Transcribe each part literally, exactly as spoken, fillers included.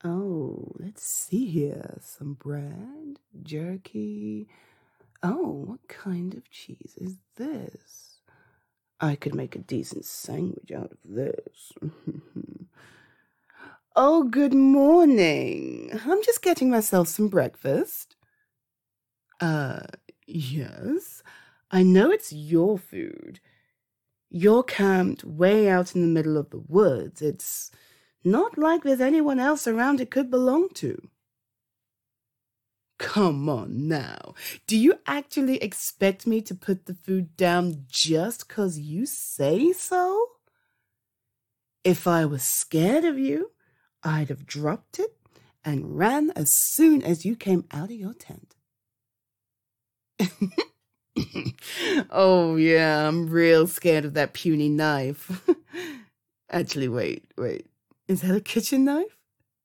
Oh, let's see here. Some bread, jerky. Oh, what kind of cheese is this? I could make a decent sandwich out of this. Oh, good morning. I'm just getting myself some breakfast. Uh, yes. I know it's your food. You're camped way out in the middle of the woods. It's not like there's anyone else around it could belong to. Come on now. Do you actually expect me to put the food down just 'cause you say so? If I was scared of you, I'd have dropped it and ran as soon as you came out of your tent. Oh, yeah, I'm real scared of that puny knife. Actually, wait, wait. Is that a kitchen knife?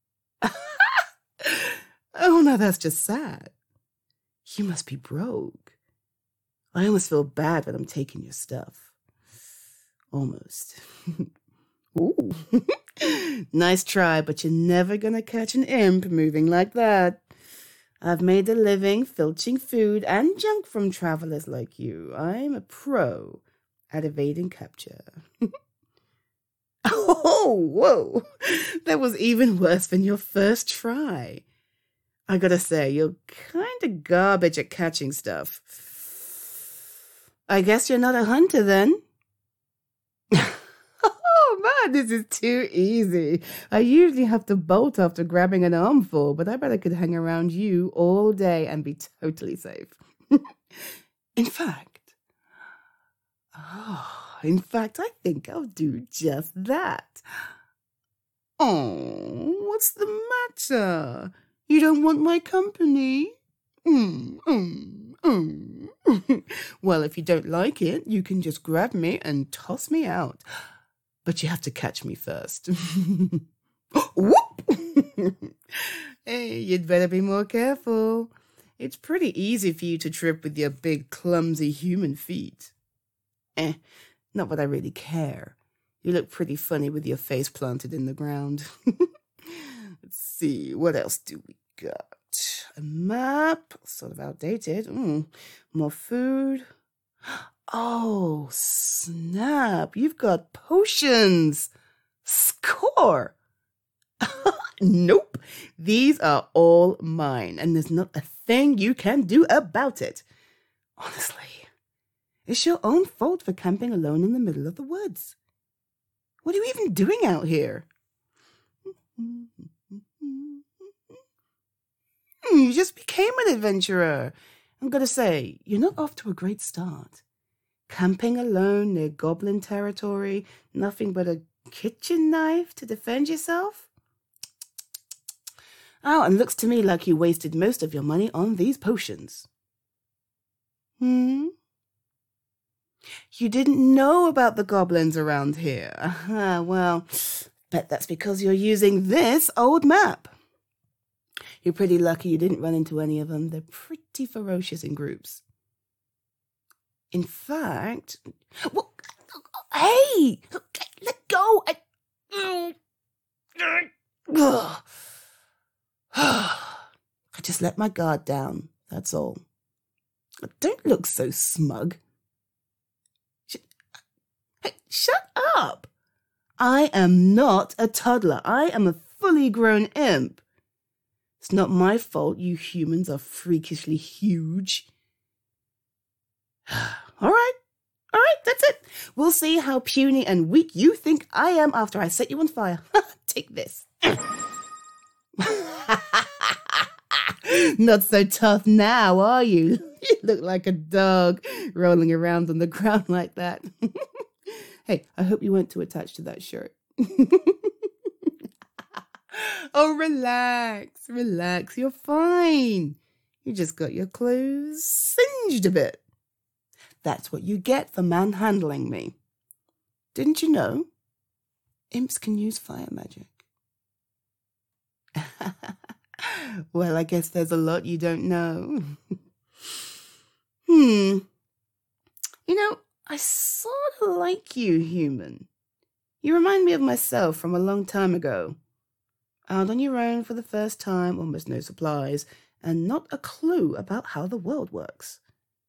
Oh, no, that's just sad. You must be broke. I almost feel bad that I'm taking your stuff. Almost. Ooh. Nice try, but you're never gonna catch an imp moving like that. I've made a living filching food and junk from travelers like you. I'm a pro at evading capture. Oh, whoa. That was even worse than your first try. I gotta say, you're kind of garbage at catching stuff. I guess you're not a hunter then. Oh man, this is too easy. I usually have to bolt after grabbing an armful, but I bet I could hang around you all day and be totally safe. In fact, oh, in fact, I think I'll do just that. Oh, what's the matter? You don't want my company? Mm, mm, mm. Well, if you don't like it, you can just grab me and toss me out. But you have to catch me first. Whoop! Hey, you'd better be more careful. It's pretty easy for you to trip with your big, clumsy human feet. Eh, not that I really care. You look pretty funny with your face planted in the ground. Let's see, what else do we got? A map, sort of outdated. Mm, more food. Oh, snap. You've got potions. Score. Nope. These are all mine, and there's not a thing you can do about it. Honestly, it's your own fault for camping alone in the middle of the woods. What are you even doing out here? You just became an adventurer. I'm gonna say, you're not off to a great start. Camping alone near goblin territory, nothing but a kitchen knife to defend yourself? Oh, and looks to me like you wasted most of your money on these potions. Hmm? You didn't know about the goblins around here. Uh-huh, well, bet that's because you're using this old map. You're pretty lucky you didn't run into any of them. They're pretty ferocious in groups. In fact... Well, hey! Let go! I, I just let my guard down, that's all. Don't look so smug. Hey, shut up! I am not a toddler. I am a fully grown imp. It's not my fault you humans are freakishly huge. All right, all right, that's it. We'll see how puny and weak you think I am after I set you on fire. Take this. Not so tough now, are you? You look like a dog rolling around on the ground like that. Hey, I hope you weren't too attached to that shirt. Oh, relax, relax. You're fine. You just got your clothes singed a bit. That's what you get for manhandling me. Didn't you know? Imps can use fire magic. Well, I guess there's a lot you don't know. Hmm. You know, I sort of like you, human. You remind me of myself from a long time ago. out on your own for the first time, almost no supplies, and not a clue about how the world works.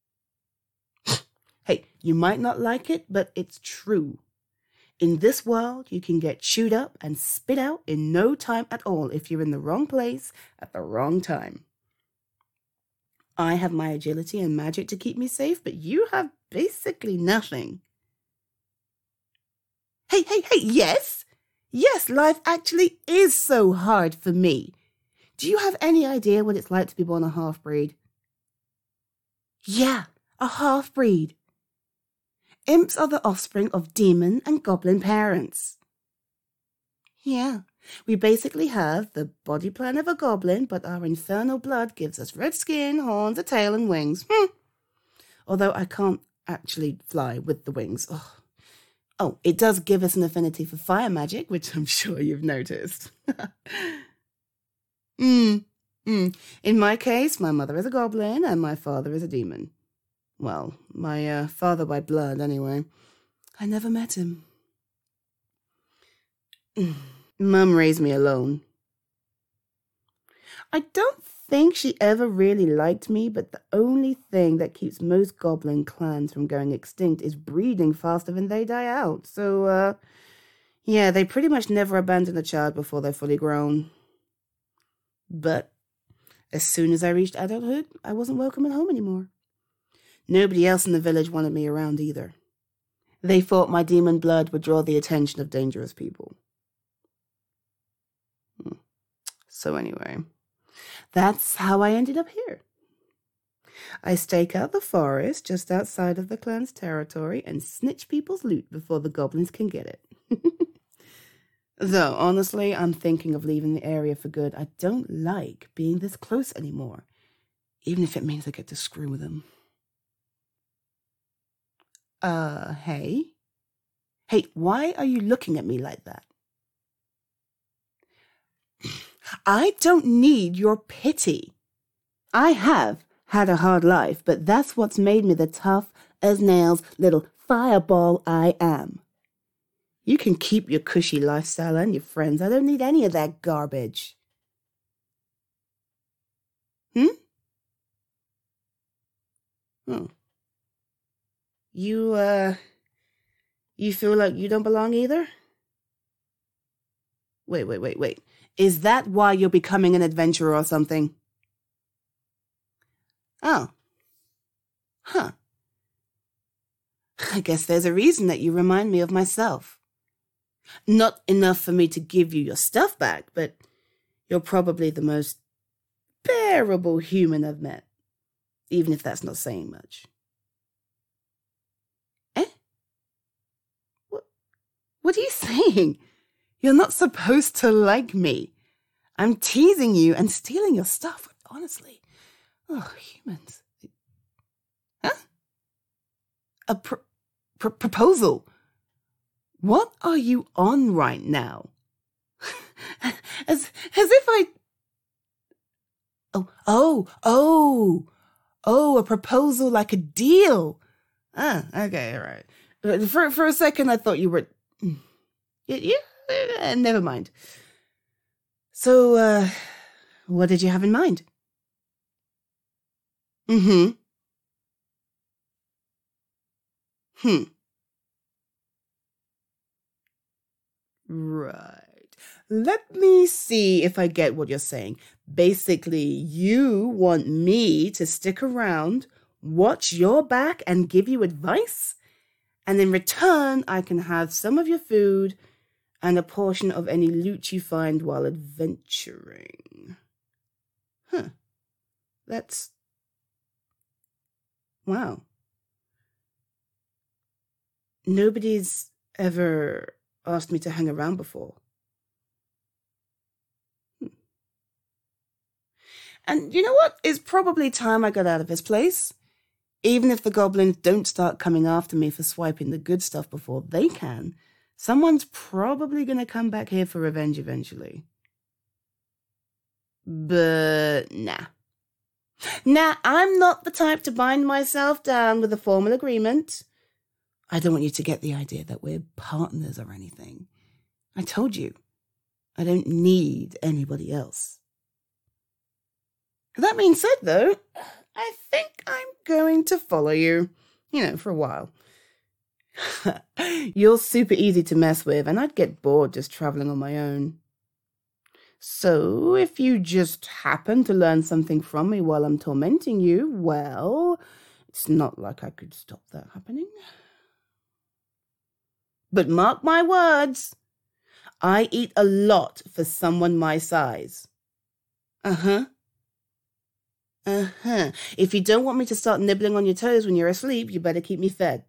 Hey, you might not like it, but it's true. In this world, you can get chewed up and spit out in no time at all if you're in the wrong place at the wrong time. I have my agility and magic to keep me safe, but you have basically nothing. Hey, hey, hey, yes! Yes, life actually is so hard for me. Do you have any idea what it's like to be born a half-breed? Yeah, a half-breed. Imps are the offspring of demon and goblin parents. Yeah, we basically have the body plan of a goblin, but our infernal blood gives us red skin, horns, a tail, and wings. Hmm. Although I can't actually fly with the wings. Oh. oh, it does give us an affinity for fire magic, which I'm sure you've noticed. mm, mm. In my case, my mother is a goblin and my father is a demon. Well, my uh, father by blood, anyway. I never met him. Mum raised me alone. I don't think she ever really liked me, but the only thing that keeps most goblin clans from going extinct is breeding faster than they die out. So, uh, yeah, they pretty much never abandon a child before they're fully grown. But as soon as I reached adulthood, I wasn't welcome at home anymore. Nobody else in the village wanted me around either. They thought my demon blood would draw the attention of dangerous people. So anyway, that's how I ended up here. I stake out the forest just outside of the clan's territory and snitch people's loot before the goblins can get it. Though, honestly, I'm thinking of leaving the area for good. I don't like being this close anymore, even if it means I get to screw with them. Uh, hey? Hey, why are you looking at me like that? I don't need your pity. I have had a hard life, but that's what's made me the tough as nails little fireball I am. You can keep your cushy lifestyle and your friends. I don't need any of that garbage. Hmm? Oh. You, uh, you feel like you don't belong either? Wait, wait, wait, wait. Is that why you're becoming an adventurer or something? Oh. Huh. I guess there's a reason that you remind me of myself. Not enough for me to give you your stuff back, but you're probably the most bearable human I've met, even if that's not saying much. Eh? What, what are you saying? You're not supposed to like me. I'm teasing you and stealing your stuff, honestly. Oh, humans. Huh? A pr- pr- proposal? What are you on right now? as, as if I... Oh, oh, oh, oh, a proposal like a deal. Ah, okay, all right. For, for a second, I thought you were... Yeah, yeah. Uh, never mind. So, uh, what did you have in mind? Mm-hmm. Hmm. Right. Let me see if I get what you're saying. Basically, you want me to stick around, watch your back, and give you advice? And in return, I can have some of your food and a portion of any loot you find while adventuring. Huh. That's... Wow. Nobody's ever asked me to hang around before. Hmm. And you know what? It's probably time I got out of this place. Even if the goblins don't start coming after me for swiping the good stuff before they can, someone's probably going to come back here for revenge eventually. But nah. Nah, I'm not the type to bind myself down with a formal agreement. I don't want you to get the idea that we're partners or anything. I told you, I don't need anybody else. That being said, though, I think I'm going to follow you, you know, for a while. You're super easy to mess with, and I'd get bored just traveling on my own. So if you just happen to learn something from me while I'm tormenting you, well, it's not like I could stop that happening. But mark my words, I eat a lot for someone my size. Uh-huh. Uh-huh. If you don't want me to start nibbling on your toes when you're asleep, you better keep me fed.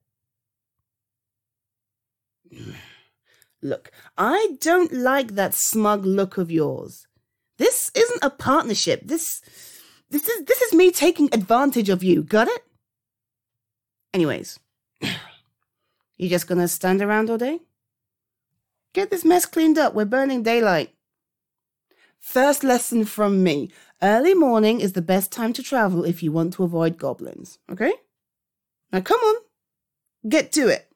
Look, I don't like that smug look of yours. This isn't a partnership. This, this is, this is me taking advantage of you. Got it? Anyways, you just gonna stand around all day? Get this mess cleaned up. We're burning daylight. First lesson from me. Early morning is the best time to travel if you want to avoid goblins. Okay? Now come on. Get to it.